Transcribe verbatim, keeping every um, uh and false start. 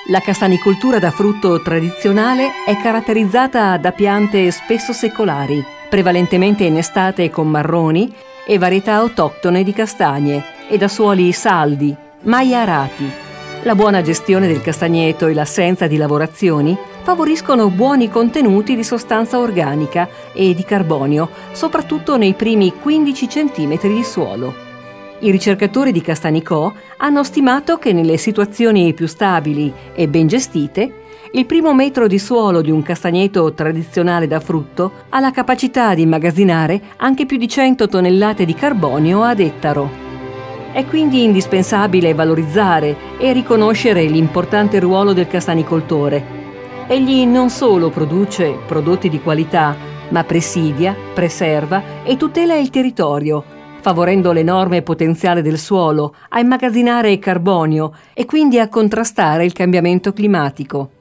La castanicoltura da frutto tradizionale è caratterizzata da piante spesso secolari, prevalentemente in estate con marroni e varietà autoctone di castagne, e da suoli saldi, mai arati. La buona gestione del castagneto e l'assenza di lavorazioni favoriscono buoni contenuti di sostanza organica e di carbonio, soprattutto nei primi quindici centimetri di suolo. I ricercatori di Castanicò hanno stimato che nelle situazioni più stabili e ben gestite, il primo metro di suolo di un castagneto tradizionale da frutto ha la capacità di immagazzinare anche più di cento tonnellate di carbonio ad ettaro. È quindi indispensabile valorizzare e riconoscere l'importante ruolo del castanicoltore. Egli non solo produce prodotti di qualità, ma presidia, preserva e tutela il territorio, favorendo l'enorme potenziale del suolo a immagazzinare carbonio e quindi a contrastare il cambiamento climatico.